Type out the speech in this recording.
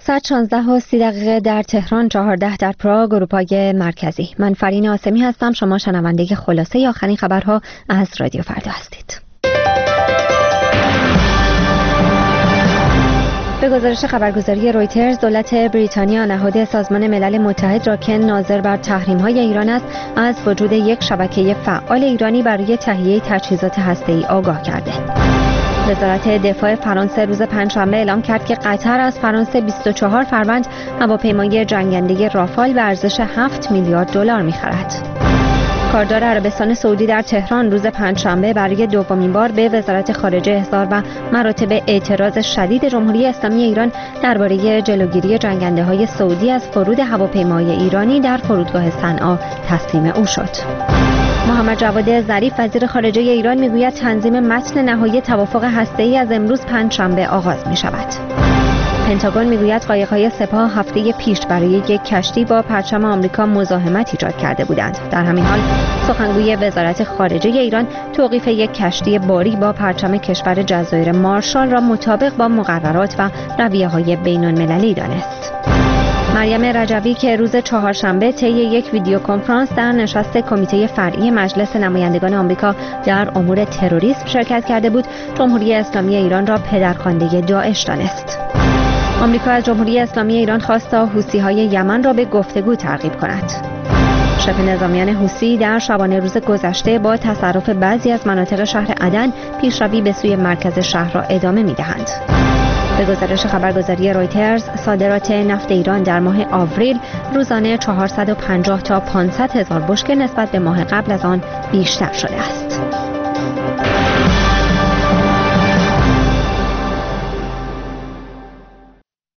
16:30 در تهران، 14 در پراگ، اروپای مرکزی. من فرین آسمی هستم. شما شنونده خلاصه آخرین خبرها از رادیو فردا هستید. به گزارش خبرگزاری رویترز، دولت بریتانیا نهاد سازمان ملل متحد را که ناظر بر تحریم‌های ایران است، از وجود یک شبکه فعال ایرانی برای تهیه تجهیزات هسته‌ای آگاه کرده. وزارت دفاع فرانسه روز پنجشنبه اعلام کرد که قطر از فرانسه 24 فروند هواپیمای جنگنده رافال به ارزش 7 میلیارد دلار می‌خرد. کاردار عربستان سعودی در تهران روز پنجشنبه برای دومین بار به وزارت خارجه احضار و مراتب اعتراض شدید جمهوری اسلامی ایران درباره جلوگیری جنگنده‌های سعودی از فرود هواپیمای ایرانی در فرودگاه صنعا تسلیم او شد. محمد جواد ظریف وزیر خارجه ایران میگوید تنظیم متن نهایی توافق هسته‌ای از امروز پنجشنبه آغاز می‌شود. پنتاگون میگوید قایق‌های سپاه هفته پیش برای یک کشتی با پرچم آمریکا مزاحمت ایجاد کرده بودند. در همین حال سخنگوی وزارت خارجه ایران توقیف یک کشتی باری با پرچم کشور جزایر مارشال را مطابق با مقررات و رویه‌های بین‌المللی دانست. مریم رجوی که روز چهارشنبه طی یک ویدیو کنفرانس در نشست کمیته فرعی مجلس نمایندگان آمریکا در امور تروریسم شرکت کرده بود، جمهوری اسلامی ایران را پدرخوانده داعش دانست. آمریکا از جمهوری اسلامی ایران خواست تا حوثی‌های یمن را به گفتگو ترغیب کند. شبه نظامیان حوثی در شبانه روز گذشته با تصرف بعضی از مناطق شهر عدن پیشروی به سوی مرکز شهر را ادامه می‌دهند. به گزارش خبرگزاری رویترز، صادرات نفت ایران در ماه آوریل روزانه 450 تا 500 هزار بشکه نسبت به ماه قبل از آن بیشتر شده است.